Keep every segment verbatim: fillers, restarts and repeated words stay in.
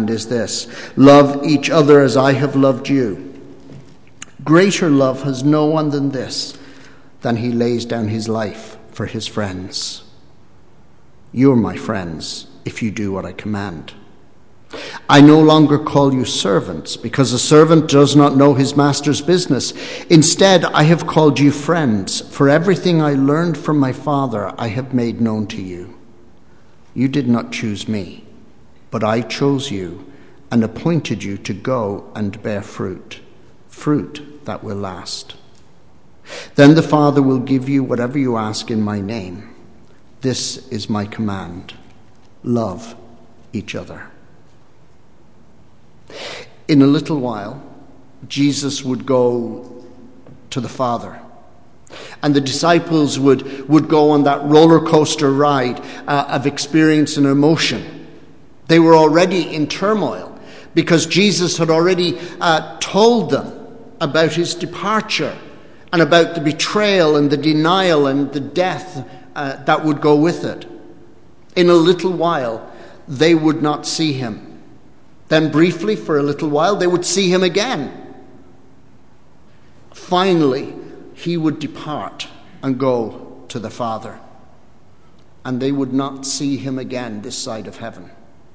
is this: love each other as I have loved you. Greater love has no one than this, than he lays down his life for his friends. You're my friends if you do what I command. I no longer call you servants, because a servant does not know his master's business. Instead, I have called you friends, for everything I learned from my Father I have made known to you. You did not choose me, but I chose you and appointed you to go and bear fruit, fruit that will last. Then the Father will give you whatever you ask in my name. This is my command: love each other. In a little while, Jesus would go to the Father, and the disciples would, would go on that roller coaster ride uh, of experience and emotion. They were already in turmoil because Jesus had already uh, told them about his departure and about the betrayal and the denial and the death uh, that would go with it. In a little while, they would not see him. Then briefly, for a little while, they would see him again. Finally, he would depart and go to the Father, and they would not see him again this side of heaven.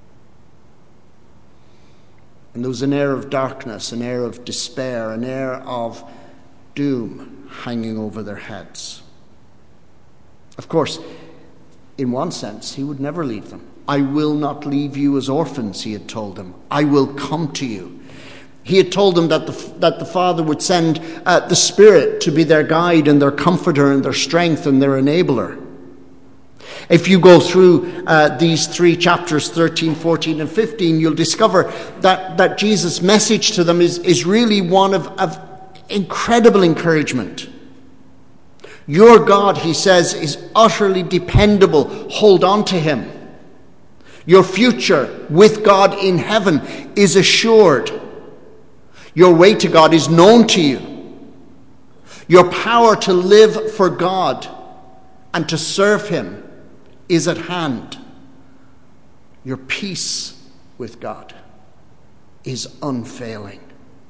And there was an air of darkness, an air of despair, an air of doom hanging over their heads. Of course, in one sense, he would never leave them. I will not leave you as orphans, he had told them. I will come to you. He had told them that the, that the Father would send uh, the Spirit to be their guide and their comforter and their strength and their enabler. If you go through uh, these three chapters, thirteen, fourteen, and fifteen, you'll discover that, that Jesus' message to them is, is really one of, of incredible encouragement. Your God, he says, is utterly dependable. Hold on to him. Your future with God in heaven is assured. Your way to God is known to you. Your power to live for God and to serve him is at hand. Your peace with God is unfailing.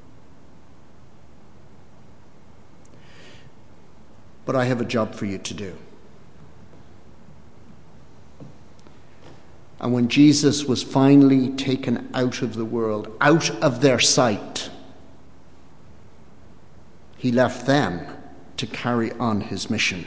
But I have a job for you to do. And when Jesus was finally taken out of the world, out of their sight, he left them to carry on his mission.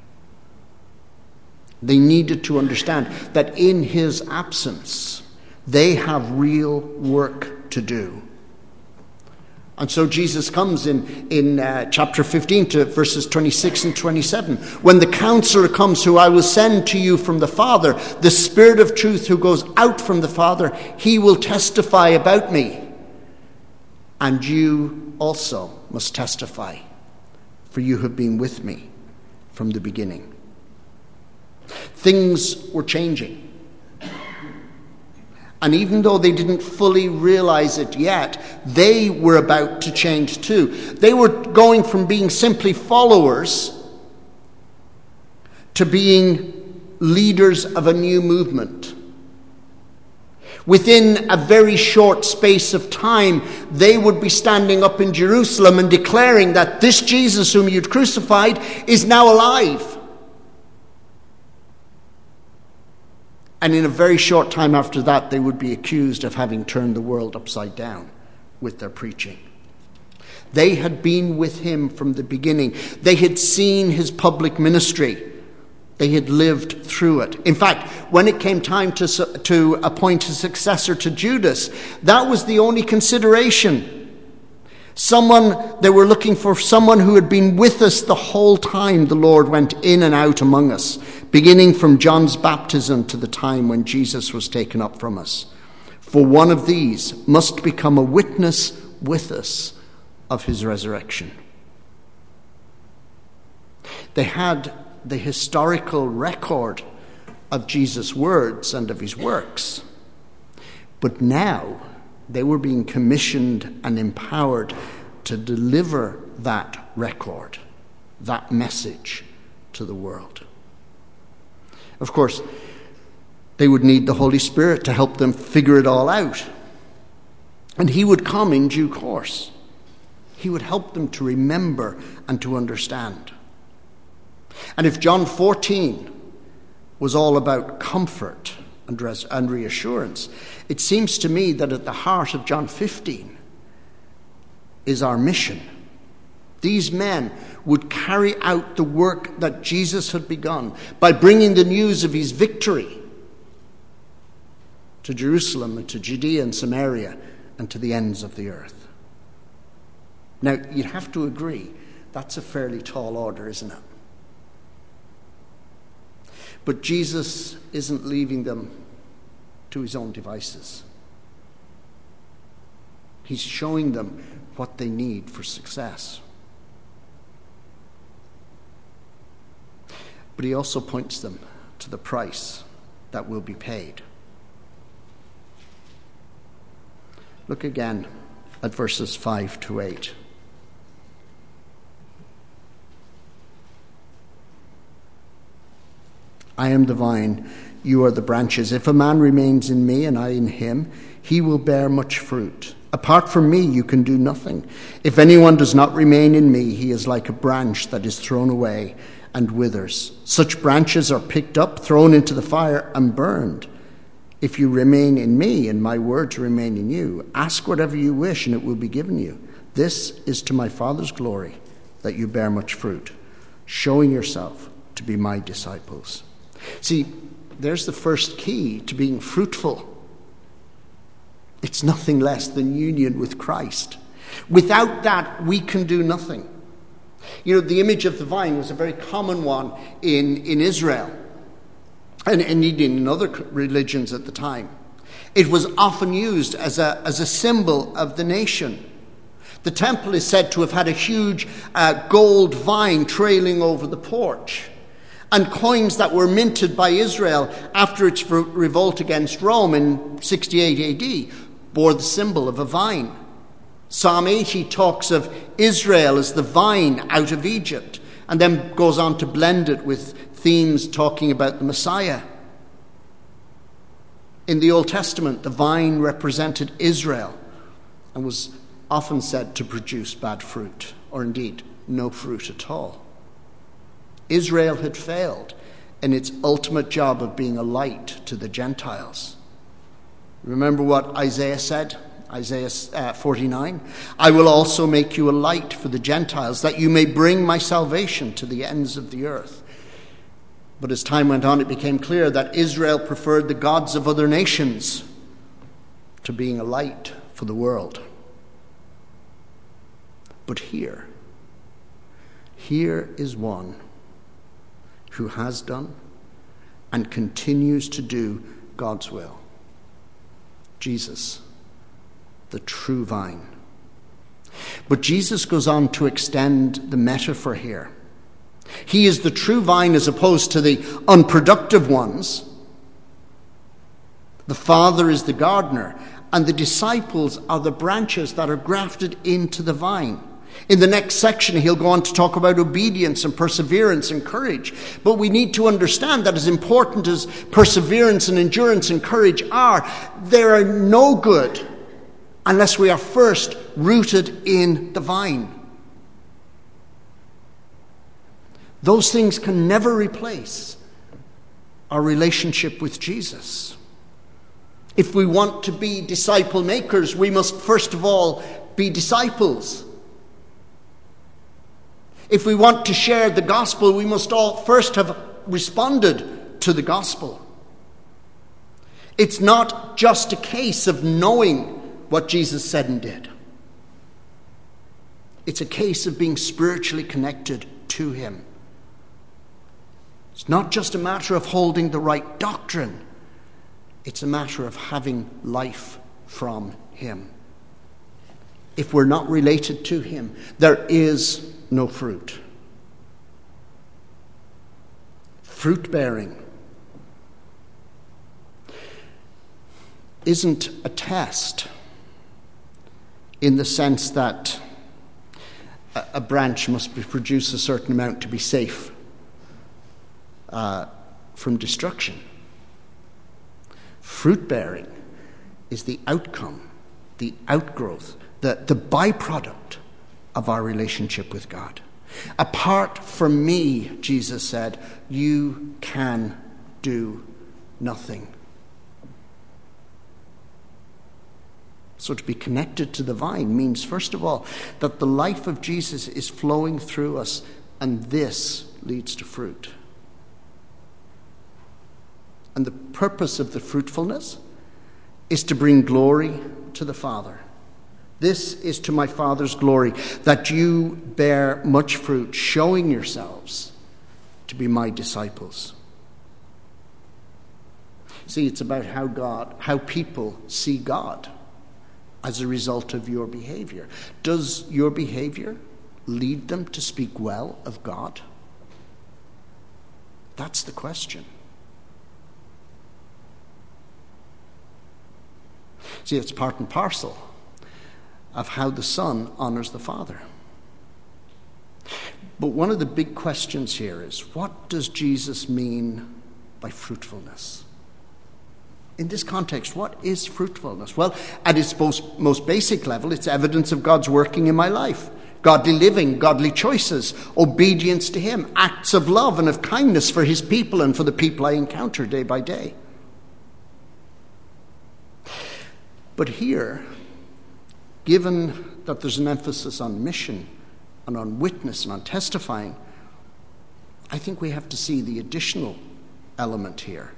They needed to understand that in his absence, they have real work to do. And so Jesus comes in, in uh, chapter fifteen to verses twenty-six and twenty-seven. When the counselor comes, who I will send to you from the Father, the Spirit of truth who goes out from the Father, he will testify about me. And you also must testify, for you have been with me from the beginning. Things were changing. And even though they didn't fully realize it yet, they were about to change too. They were going from being simply followers to being leaders of a new movement. Within a very short space of time, they would be standing up in Jerusalem and declaring that this Jesus whom you'd crucified is now alive. And in a very short time after that, they would be accused of having turned the world upside down with their preaching. They had been with him from the beginning. They had seen his public ministry. They had lived through it. In fact, when it came time to, to appoint a successor to Judas, that was the only consideration. Someone, they were looking for someone who had been with us the whole time the Lord went in and out among us, beginning from John's baptism to the time when Jesus was taken up from us. For one of these must become a witness with us of his resurrection. They had the historical record of Jesus' words and of his works, but now they were being commissioned and empowered to deliver that record, that message to the world. Of course, they would need the Holy Spirit to help them figure it all out. And he would come in due course. He would help them to remember and to understand. And if John fourteen was all about comfort and, res- and reassurance, it seems to me that at the heart of John fifteen is our mission. These men would carry out the work that Jesus had begun by bringing the news of his victory to Jerusalem and to Judea and Samaria and to the ends of the earth. Now, you'd have to agree, that's a fairly tall order, isn't it? But Jesus isn't leaving them to his own devices. He's showing them what they need for success. But he also points them to the price that will be paid. Look again at verses five to eight. I am the vine, you are the branches. If a man remains in me and I in him, he will bear much fruit. Apart from me, you can do nothing. If anyone does not remain in me, he is like a branch that is thrown away and withers. Such branches are picked up, thrown into the fire, and burned. If you remain in me and my words remain in you, ask whatever you wish and it will be given you. This is to my Father's glory, that you bear much fruit, showing yourself to be my disciples. See, there's the first key to being fruitful. It's nothing less than union with Christ. Without that, we can do nothing. You know, the image of the vine was a very common one in, in Israel, and indeed in other religions at the time. It was often used as a, as a symbol of the nation. The temple is said to have had a huge uh, gold vine trailing over the porch. And coins that were minted by Israel after its re- revolt against Rome in sixty-eight A D bore the symbol of a vine. Psalm eighty talks of Israel as the vine out of Egypt, and then goes on to blend it with themes talking about the Messiah. In the Old Testament, the vine represented Israel and was often said to produce bad fruit, or indeed no fruit at all. Israel had failed in its ultimate job of being a light to the Gentiles. Remember what Isaiah said? Isaiah uh, forty-nine. I will also make you a light for the Gentiles, that you may bring my salvation to the ends of the earth. But as time went on, it became clear that Israel preferred the gods of other nations to being a light for the world. But here, here is one who has done and continues to do God's will. Jesus, the true vine. But Jesus goes on to extend the metaphor here. He is the true vine as opposed to the unproductive ones. The Father is the gardener, and the disciples are the branches that are grafted into the vine. In the next section, he'll go on to talk about obedience and perseverance and courage. But we need to understand that as important as perseverance and endurance and courage are, they are no good unless we are first rooted in the vine. Those things can never replace our relationship with Jesus. If we want to be disciple makers, we must first of all be disciples. If we want to share the gospel, we must all first have responded to the gospel. It's not just a case of knowing what Jesus said and did. It's a case of being spiritually connected to him. It's not just a matter of holding the right doctrine. It's a matter of having life from him. If we're not related to him, there is no fruit. Fruit bearing isn't a test in the sense that a branch must produce a certain amount to be safe uh, from destruction. Fruit bearing is the outcome the outgrowth, the, the byproduct of our relationship with God. Apart from me, Jesus said, you can do nothing. So to be connected to the vine means, first of all, that the life of Jesus is flowing through us, and this leads to fruit. And the purpose of the fruitfulness is to bring glory to the Father. This is to my Father's glory, that you bear much fruit, showing yourselves to be my disciples. See, it's about how God, how people see God as a result of your behavior. Does your behavior lead them to speak well of God? That's the question. See, it's part and parcel of how the Son honors the Father. But one of the big questions here is, what does Jesus mean by fruitfulness? In this context, what is fruitfulness? Well, at its most, most basic level, it's evidence of God's working in my life. Godly living, godly choices, obedience to him, acts of love and of kindness for his people and for the people I encounter day by day. But here, given that there's an emphasis on mission and on witness and on testifying, I think we have to see the additional element here,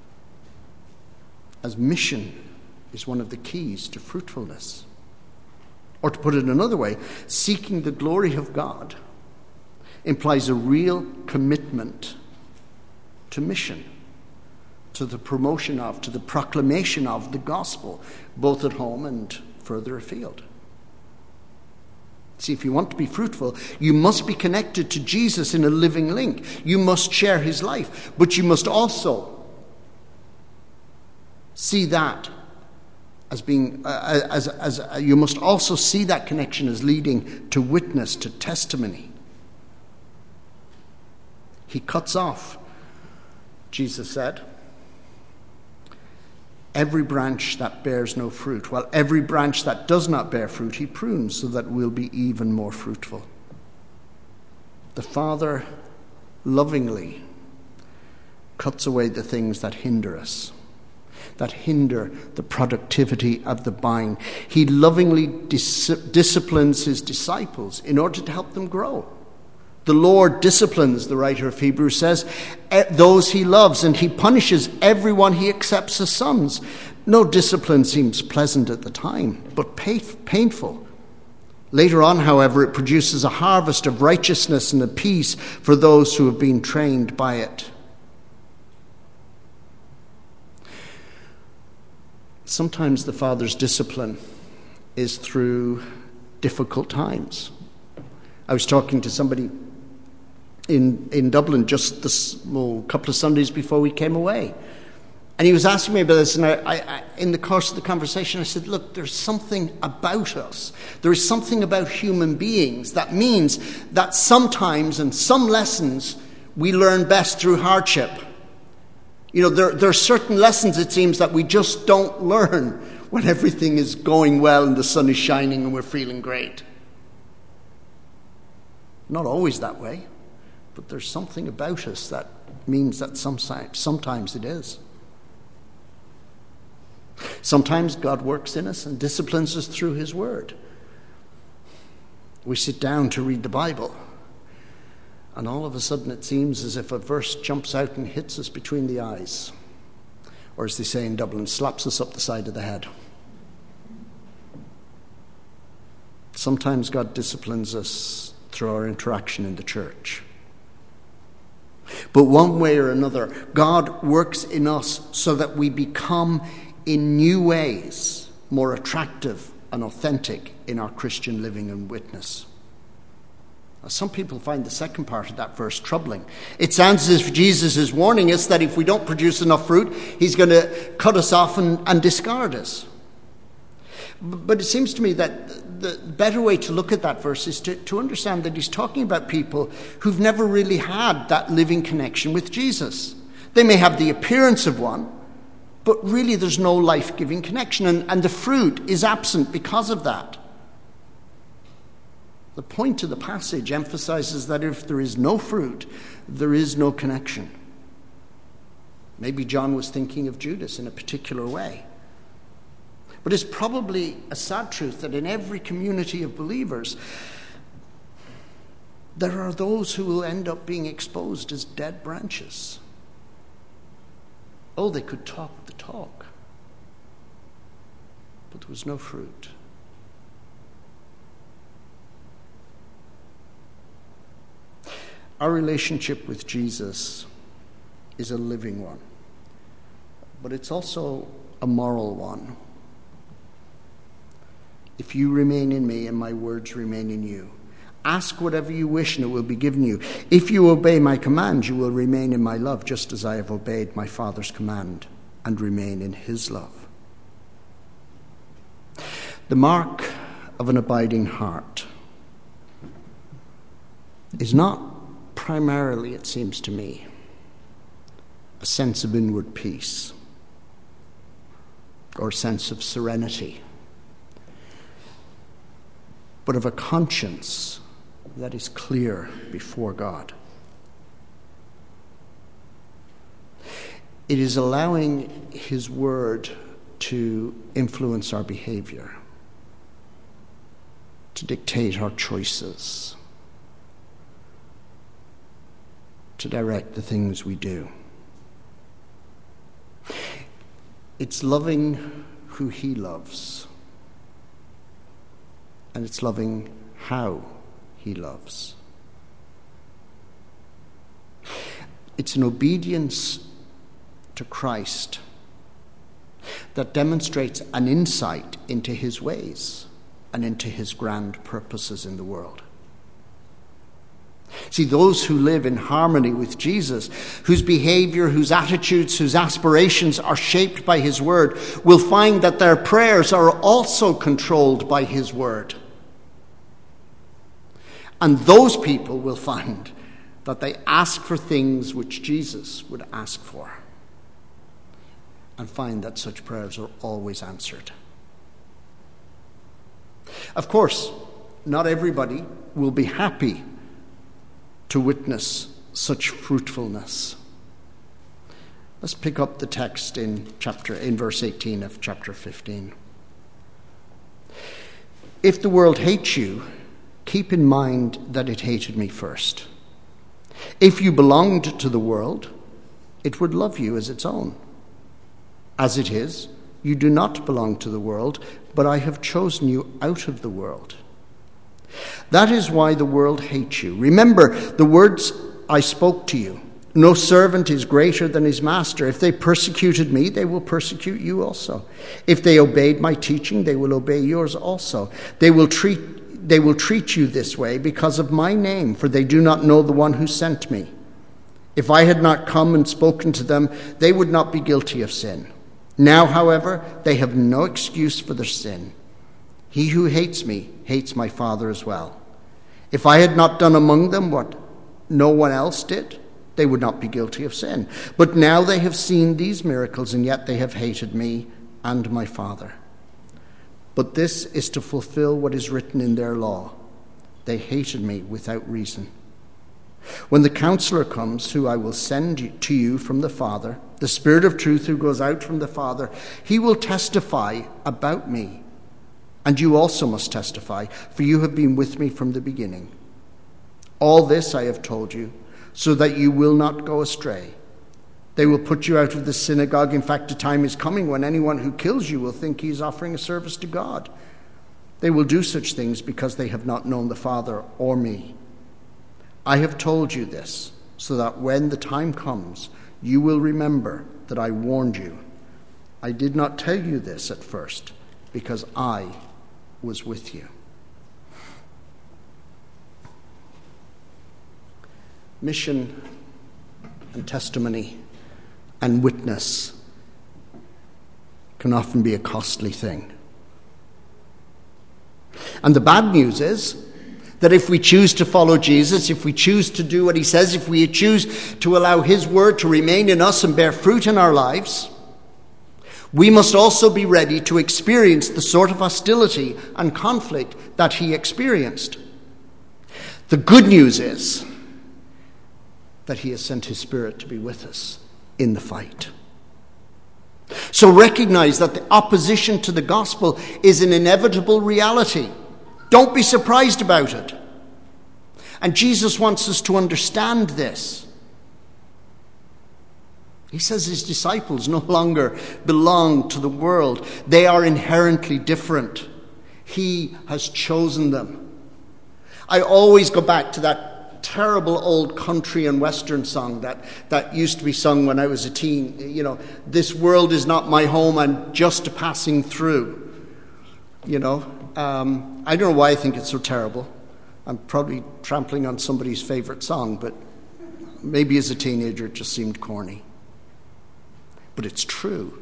as mission is one of the keys to fruitfulness. Or to put it another way, seeking the glory of God implies a real commitment to mission, to the promotion of, to the proclamation of the gospel, both at home and further afield. See, if you want to be fruitful, you must be connected to Jesus in a living link. You must share his life, but you must also see that as being, uh, as, as uh, you must also see that connection as leading to witness, to testimony. He cuts off, Jesus said, every branch that bears no fruit, while every branch that does not bear fruit, he prunes so that we'll be even more fruitful. The Father lovingly cuts away the things that hinder us, that hinder the productivity of the vine. He lovingly dis- disciplines his disciples in order to help them grow. The Lord disciplines, the writer of Hebrews says, those he loves, and he punishes everyone he accepts as sons. No discipline seems pleasant at the time, but painful. Later on, however, it produces a harvest of righteousness and of peace for those who have been trained by it. Sometimes the Father's discipline is through difficult times. I was talking to somebody in, in Dublin just this well, couple of Sundays before we came away. And he was asking me about this, and I, I, in the course of the conversation, I said, look, there's something about us. There is something about human beings that means that sometimes, and some lessons, we learn best through hardship. You know, there, there are certain lessons, it seems, that we just don't learn when everything is going well and the sun is shining and we're feeling great. Not always that way, but there's something about us that means that sometimes, sometimes it is. Sometimes God works in us and disciplines us through his word. We sit down to read the Bible, and all of a sudden it seems as if a verse jumps out and hits us between the eyes. Or as they say in Dublin, slaps us up the side of the head. Sometimes God disciplines us through our interaction in the church. But one way or another, God works in us so that we become in new ways more attractive and authentic in our Christian living and witness. Some people find the second part of that verse troubling. It sounds as if Jesus is warning us that if we don't produce enough fruit, he's going to cut us off and, and discard us. But it seems to me that the better way to look at that verse is to, to understand that he's talking about people who've never really had that living connection with Jesus. They may have the appearance of one, but really there's no life-giving connection, and, and the fruit is absent because of that. The point of the passage emphasizes that if there is no fruit, there is no connection. Maybe John was thinking of Judas in a particular way. But it's probably a sad truth that in every community of believers, there are those who will end up being exposed as dead branches. Oh, they could talk the talk, but there was no fruit. Our relationship with Jesus is a living one, but it's also a moral one. If you remain in me and my words remain in you, ask whatever you wish and it will be given you. If you obey my commands, you will remain in my love, just as I have obeyed my Father's command and remain in his love. The mark of an abiding heart is not primarily, it seems to me, a sense of inward peace or a sense of serenity, but of a conscience that is clear before God. It is allowing his word to influence our behavior, to dictate our choices, to direct the things we do. It's loving who he loves, and it's loving how he loves. It's an obedience to Christ that demonstrates an insight into his ways and into his grand purposes in the world. See, those who live in harmony with Jesus, whose behavior, whose attitudes, whose aspirations are shaped by his word, will find that their prayers are also controlled by his word. And those people will find that they ask for things which Jesus would ask for, and find that such prayers are always answered. Of course, not everybody will be happy to witness such fruitfulness. Let's pick up the text in chapter in verse eighteen of chapter fifteen. If the world hates you, keep in mind that it hated me first. If you belonged to the world, it would love you as its own. As it is, you do not belong to the world, but I have chosen you out of the world. That is why the world hates you. Remember the words I spoke to you. No servant is greater than his master. If they persecuted me, they will persecute you also. If they obeyed my teaching, they will obey yours also. They will treat They will treat you this way because of my name, for they do not know the one who sent me. If I had not come and spoken to them, they would not be guilty of sin. Now, however, they have no excuse for their sin. He who hates me hates my Father as well. If I had not done among them what no one else did, they would not be guilty of sin. But now they have seen these miracles, and yet they have hated me and my Father. But this is to fulfill what is written in their law. They hated me without reason. When the Counselor comes, who I will send to you from the Father, the Spirit of truth who goes out from the Father, he will testify about me. And you also must testify, for you have been with me from the beginning. All this I have told you, so that you will not go astray. They will put you out of the synagogue. In fact, a time is coming when anyone who kills you will think he is offering a service to God. They will do such things because they have not known the Father or me. I have told you this, so that when the time comes, you will remember that I warned you. I did not tell you this at first, because I was with you. Mission and testimony and witness can often be a costly thing. And the bad news is that if we choose to follow Jesus, if we choose to do what he says, if we choose to allow his word to remain in us and bear fruit in our lives, we must also be ready to experience the sort of hostility and conflict that he experienced. The good news is that he has sent his Spirit to be with us in the fight. So recognize that the opposition to the gospel is an inevitable reality. Don't be surprised about it. And Jesus wants us to understand this. He says his disciples no longer belong to the world. They are inherently different. He has chosen them. I always go back to that terrible old country and western song that, that used to be sung when I was a teen. You know, this world is not my home, I'm just passing through. You know, um, I don't know why I think it's so terrible. I'm probably trampling on somebody's favorite song, but maybe as a teenager it just seemed corny. But it's true.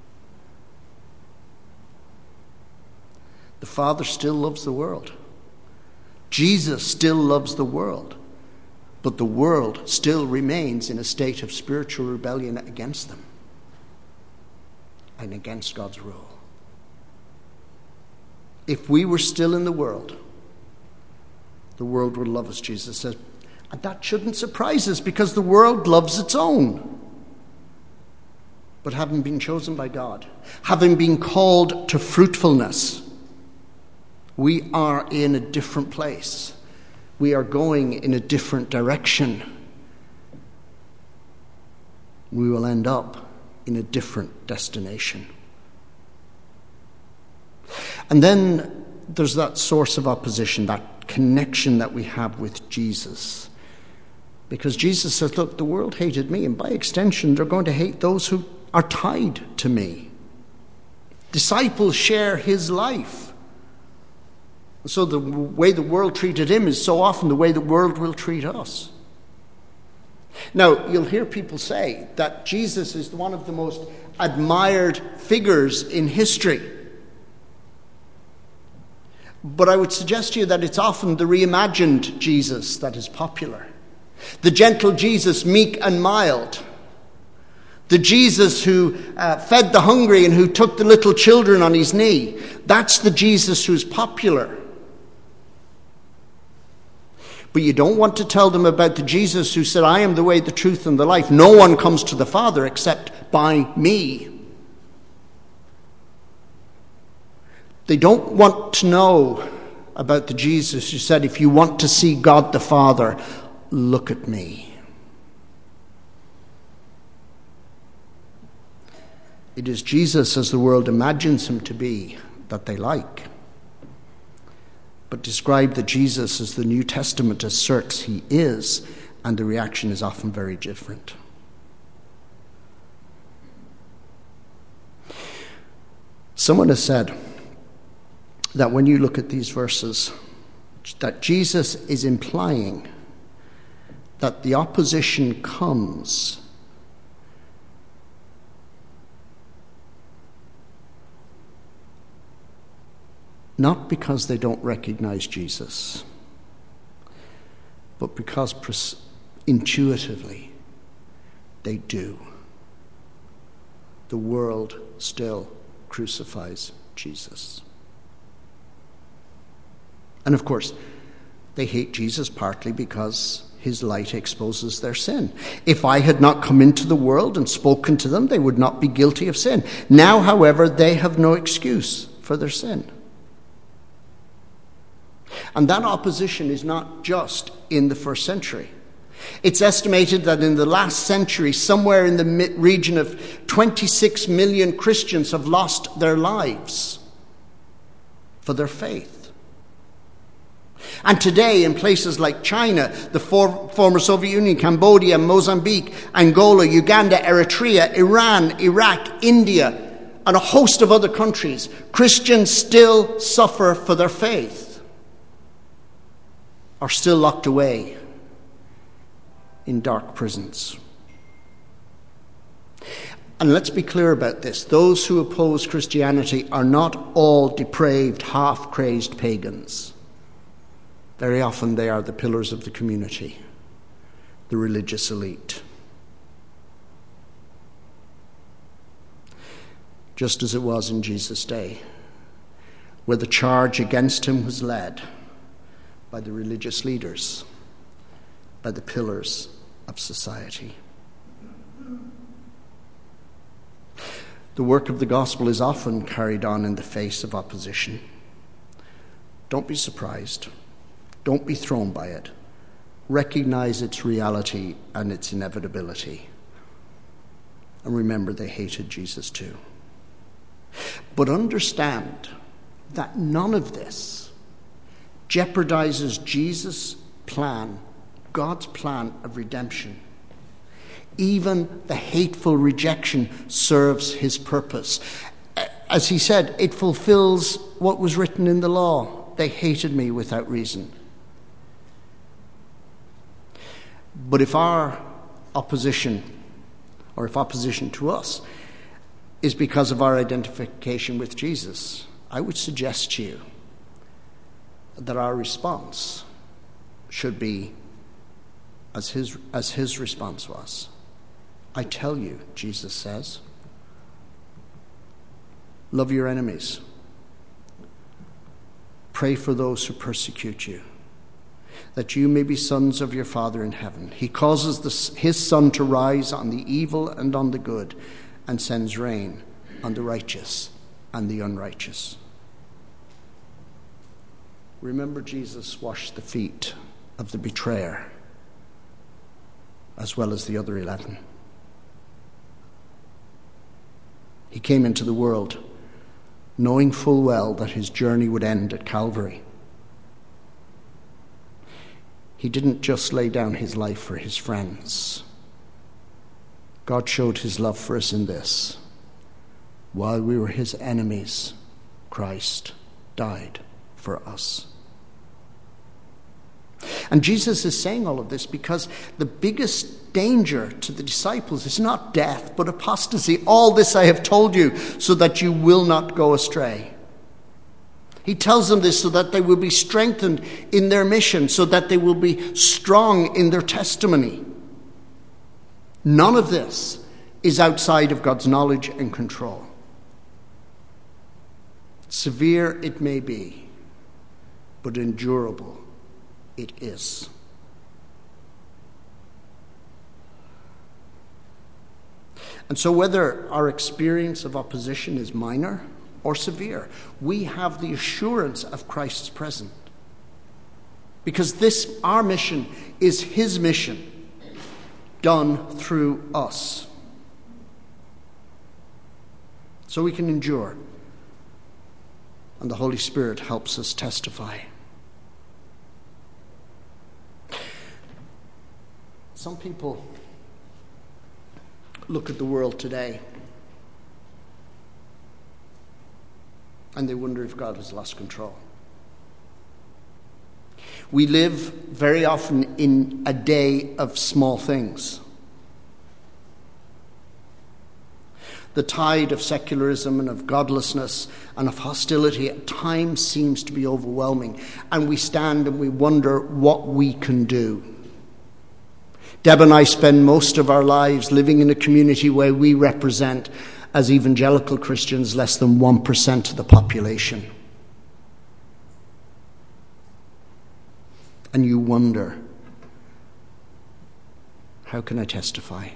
The Father still loves the world. Jesus still loves the world. But the world still remains in a state of spiritual rebellion against them and against God's rule. If we were still in the world, the world would love us, Jesus says. And that shouldn't surprise us, because the world loves its own. But having been chosen by God, having been called to fruitfulness, we are in a different place. We are going in a different direction. We will end up in a different destination. And then there's that source of opposition, that connection that we have with Jesus. Because Jesus says, look, the world hated me, and by extension, they're going to hate those who are tied to me. Disciples share his life. So the way the world treated him is so often the way the world will treat us. Now, you'll hear people say that Jesus is one of the most admired figures in history. But I would suggest to you that it's often the reimagined Jesus that is popular. The gentle Jesus, meek and mild. The Jesus who uh, fed the hungry and who took the little children on his knee. That's the Jesus who's popular. But you don't want to tell them about the Jesus who said, I am the way, the truth, and the life. No one comes to the Father except by me. They don't want to know about the Jesus who said, if you want to see God the Father, look at me. It is Jesus as the world imagines him to be that they like. But describe the Jesus as the New Testament asserts he is, and the reaction is often very different. Someone has said that when you look at these verses, that Jesus is implying that the opposition comes not because they don't recognize Jesus, but because pres- intuitively they do. The world still crucifies Jesus. And of course, they hate Jesus partly because his light exposes their sin. If I had not come into the world and spoken to them, they would not be guilty of sin. Now, however, they have no excuse for their sin. And that opposition is not just in the first century. It's estimated that in the last century, somewhere in the region of twenty-six million Christians have lost their lives for their faith. And today, in places like China, the for, former Soviet Union, Cambodia, Mozambique, Angola, Uganda, Eritrea, Iran, Iraq, India, and a host of other countries, Christians still suffer for their faith, are still locked away in dark prisons. And let's be clear about this. Those who oppose Christianity are not all depraved, half-crazed pagans. Very often they are the pillars of the community, the religious elite. just as it was in Jesus' day, where the charge against him was led by the religious leaders, by the pillars of society. The work of the gospel is often carried on in the face of opposition. Don't be surprised. Don't be thrown by it. Recognize its reality and its inevitability. And remember, they hated Jesus too. But understand that none of this jeopardizes Jesus' plan, God's plan of redemption. Even the hateful rejection serves his purpose. As he said, it fulfills what was written in the law. They hated me without reason. But if our opposition, or if opposition to us, is because of our identification with Jesus, I would suggest to you that our response should be as his, as his response was. I tell you, Jesus says, love your enemies. Pray for those who persecute you, that you may be sons of your Father in heaven. He causes the, his sun to rise on the evil and on the good, and sends rain on the righteous and the unrighteous. Remember, Jesus washed the feet of the betrayer, as well as the other eleven. He came into the world knowing full well that his journey would end at Calvary. He didn't just lay down his life for his friends. God showed his love for us in this. While we were his enemies, Christ died for us. And Jesus is saying all of this because the biggest danger to the disciples is not death, but apostasy. All this I have told you so that you will not go astray. He tells them this so that they will be strengthened in their mission, so that they will be strong in their testimony. None of this is outside of God's knowledge and control. Severe it may be, but endurable it is. And so whether our experience of opposition is minor or severe, we have the assurance of Christ's presence. Because this, our mission, is his mission, done through us. So we can endure. And the Holy Spirit helps us testify. Some people look at the world today and they wonder if God has lost control. We live very often in a day of small things. The tide of secularism and of godlessness and of hostility at times seems to be overwhelming, and we stand and we wonder what we can do. Deb and I spend most of our lives living in a community where we represent, as evangelical Christians, less than one percent of the population. And you wonder, how can I testify?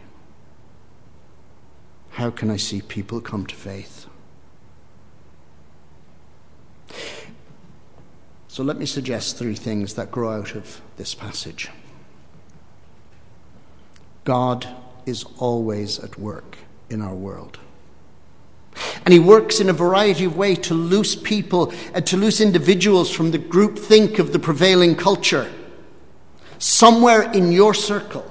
How can I see people come to faith? So let me suggest three things that grow out of this passage. God is always at work in our world. And he works in a variety of ways to loose people and to loose individuals from the groupthink of the prevailing culture. Somewhere in your circle,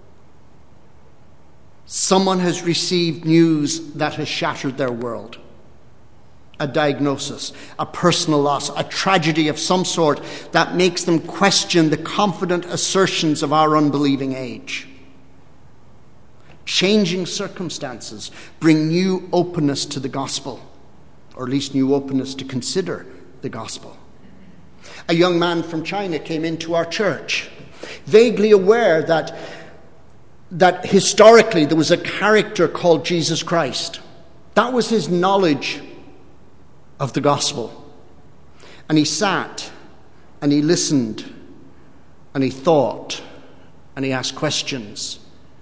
someone has received news that has shattered their world. A diagnosis, a personal loss, a tragedy of some sort that makes them question the confident assertions of our unbelieving age. Changing circumstances bring new openness to the gospel, or at least new openness to consider the gospel. A young man from China came into our church, vaguely aware that, that historically there was a character called Jesus Christ. That was his knowledge of the gospel. And he sat, and he listened, and he thought, and he asked questions.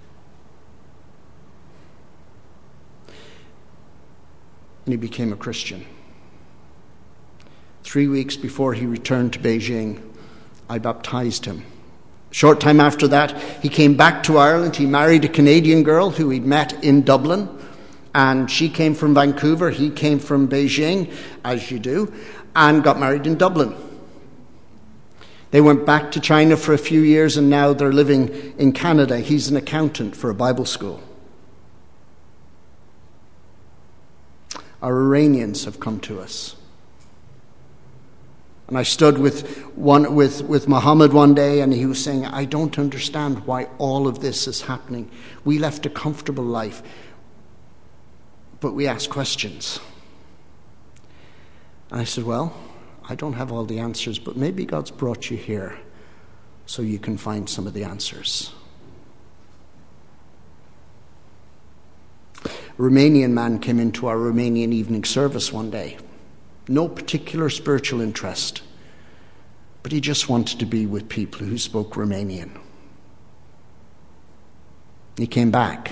And he became a Christian. Three weeks before he returned to Beijing, I baptized him. A short time after that, he came back to Ireland. He married a Canadian girl who he'd met in Dublin. And she came from Vancouver. He came from Beijing, as you do, and got married in Dublin. They went back to China for a few years, and now they're living in Canada. He's an accountant for a Bible school. Our Iranians have come to us. And I stood with one with, with Muhammad one day, and he was saying, I don't understand why all of this is happening. We left a comfortable life, but we ask questions. And I said, well, I don't have all the answers, but maybe God's brought you here so you can find some of the answers. A Romanian man came into our Romanian evening service one day. No particular spiritual interest, but he just wanted to be with people who spoke Romanian. He came back.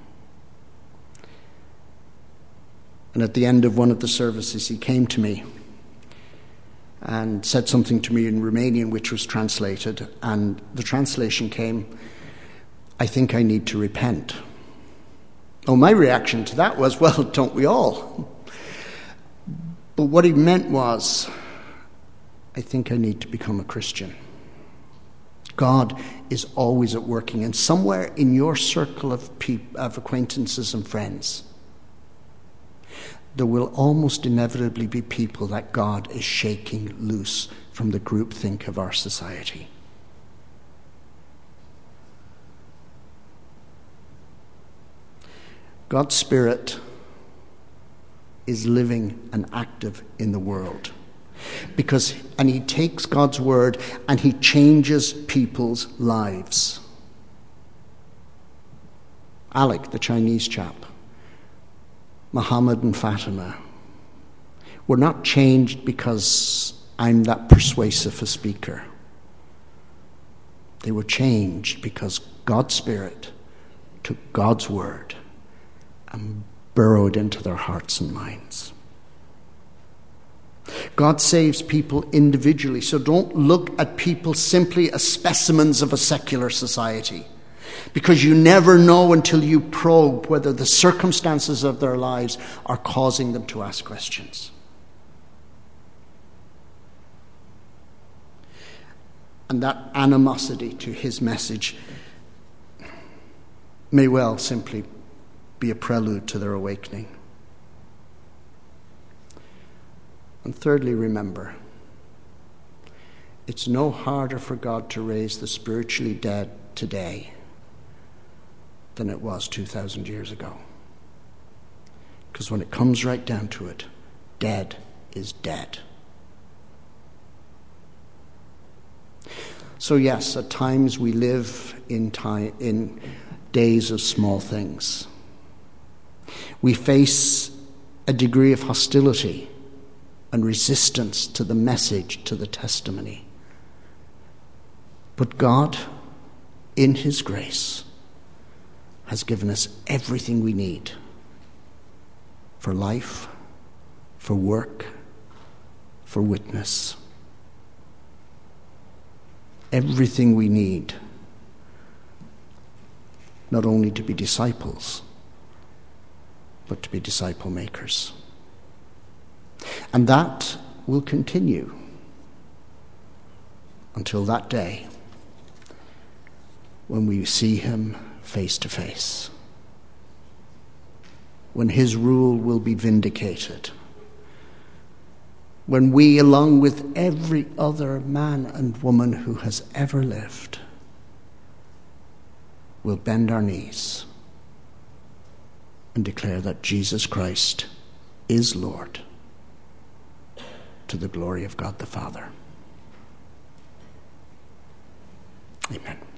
And at the end of one of the services, he came to me and said something to me in Romanian, which was translated. And the translation came, I think I need to repent. Oh, my reaction to that was, well, don't we all? But what he meant was, I think I need to become a Christian. God is always at working, and somewhere in your circle of, pe- of acquaintances and friends, there will almost inevitably be people that God is shaking loose from the groupthink of our society. God's Spirit is living and active in the world. Because, and he takes God's word and he changes people's lives. Alec, the Chinese chap, Muhammad and Fatima, were not changed because I'm that persuasive a speaker. They were changed because God's Spirit took God's word and burrowed into their hearts and minds. God saves people individually, so don't look at people simply as specimens of a secular society, because you never know until you probe whether the circumstances of their lives are causing them to ask questions. And that animosity to his message may well simply be a prelude to their awakening. And thirdly, remember, it's no harder for God to raise the spiritually dead today than it was two thousand years ago. Because when it comes right down to it, dead is dead. So yes, at times we live in time, in days of small things. We face a degree of hostility and resistance to the message, to the testimony. But God, in his grace, has given us everything we need for life, for work, for witness. Everything we need, not only to be disciples, but to be disciple makers. And that will continue until that day when we see him face to face, when his rule will be vindicated, when we, along with every other man and woman who has ever lived, will bend our knees and declare that Jesus Christ is Lord, to the glory of God the Father. Amen.